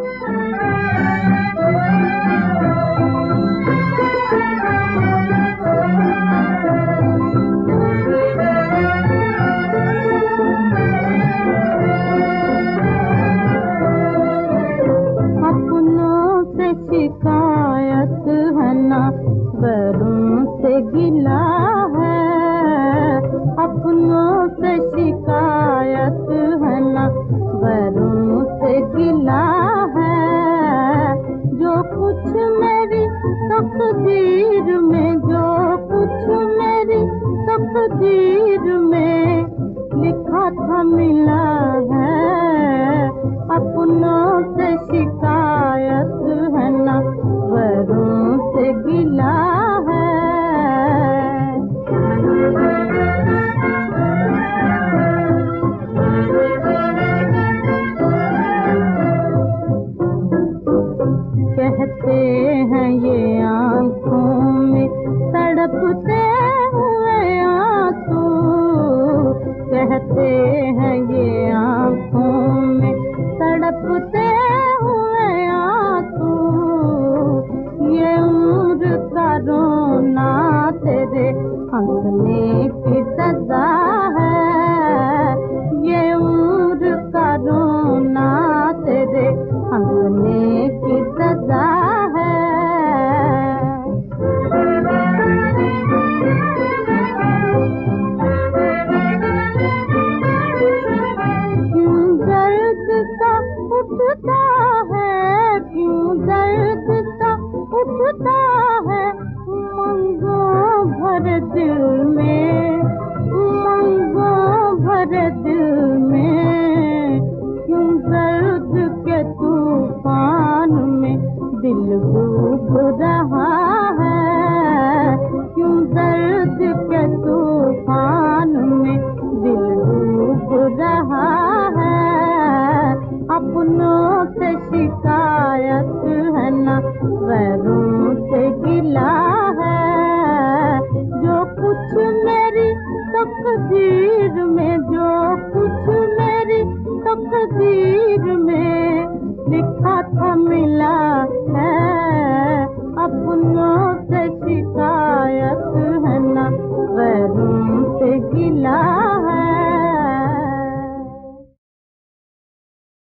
शिकायत है ना वरुण से गिला है, अपनों से शिकायत है ना वरुण से गिला है। जो कुछ मेरी तकदीर में, जो कुछ मेरी तकदीर में लिखा था मिला है। अपनों से शिकायत है ना वरुण से गिला है। कहते हैं ये आँखों में तड़पते हुए आंसू, कहते हैं ये आँखों में तड़पते हुए आंसू। ये उम्र का रोना तेरे हंसने की सजा है। ये उम्र का रोना तेरे हंसने की सजा है। क्यों दर्द सा उठता है, क्यों दर्द सा उठता है उमंगों भरे दिल में, उमंगों भरे दिल में। क्यों दर्द के तूफान में दिल